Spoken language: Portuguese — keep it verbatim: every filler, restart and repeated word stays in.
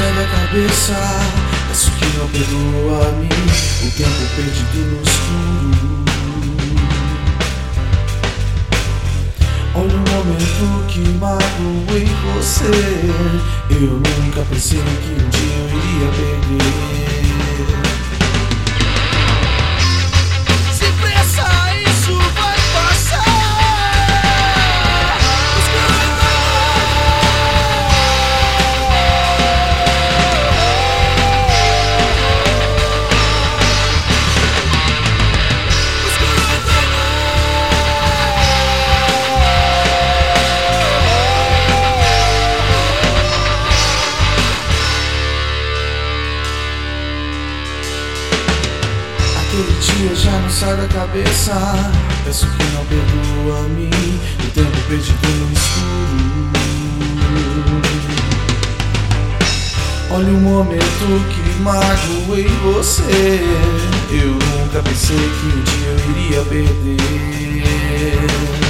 sai da cabeça. Peço que não perdoa-me o tempo perdido no escuro. Olha o momento que magoei você. Eu nunca pensei que um dia eu iria perder. Aquele dia já não sai da cabeça. Peço que não perdoa-me o tempo perdido no escuro. Olha o momento que magoei você. Eu nunca pensei que um dia eu iria perder.